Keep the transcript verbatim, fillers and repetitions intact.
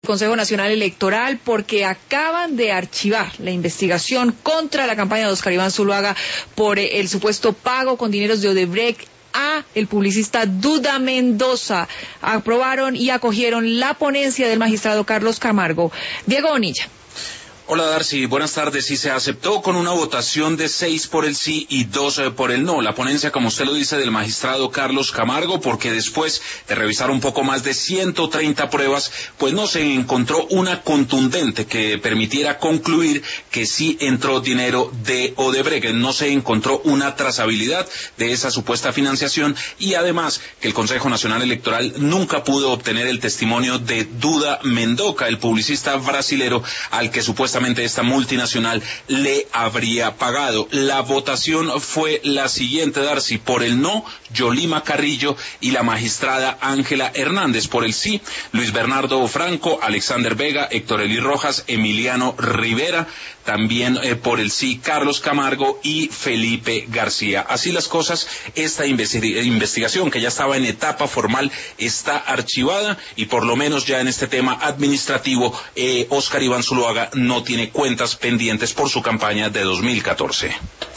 Consejo Nacional Electoral porque acaban de archivar la investigación contra la campaña de Óscar Iván Zuluaga por eh, el supuesto pago con dineros de Odebrecht a el publicista Duda Mendoza. Aprobaron y acogieron la ponencia del magistrado Carlos Camargo. Diego Bonilla. Hola Darcy, buenas tardes. Y se aceptó con una votación de seis por el sí y dos por el no. La ponencia, como usted lo dice, del magistrado Carlos Camargo, porque después de revisar un poco más de ciento treinta pruebas, pues no se encontró una contundente que permitiera concluir que sí entró dinero de Odebrecht. No se encontró una trazabilidad de esa supuesta financiación y además que el Consejo Nacional Electoral nunca pudo obtener el testimonio de Duda Mendoza, el publicista brasilero al que supuestamente esta multinacional le habría pagado. La votación fue la siguiente, Darcy: por el no, Yolima Carrillo y la magistrada Ángela Hernández; por el sí, Luis Bernardo Franco, Alexander Vega, Héctor Eli Rojas, Emiliano Rivera; también eh, por el sí, Carlos Camargo y Felipe García. Así las cosas, esta investigación, que ya estaba en etapa formal, está archivada y por lo menos ya en este tema administrativo, eh, Óscar Iván Zuluaga no tiene cuentas pendientes por su campaña de dos mil catorce.